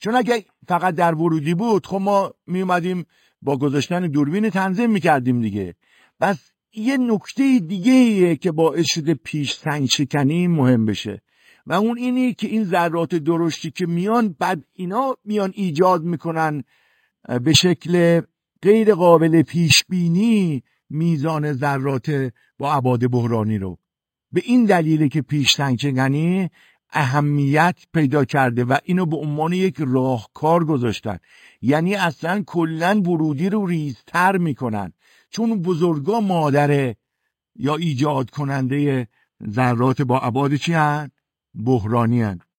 چون اگه فقط در ورودی بود خب ما می اومدیم با گذاشتن دوربین تنظیم میکردیم دیگه. بس یه نکته دیگه‌ایه که باعث شده پیش سنگ شکنی مهم بشه و اون اینی که این ذرات درشتی که میان بعد اینا میان ایجاد میکنن به شکل غیر قابل پیش بینی میزان ذرات با ابعاد بحرانی رو. به این دلیله که پیش سنگ شکنی اهمیت پیدا کرده و اینو به عنوان یک راهکار گذاشتن. یعنی اصلا کلن ورودی رو ریزتر میکنن، چون بزرگا مادره یا ایجاد کننده ذرات با ابعاد چی هن؟ بحرانی هن.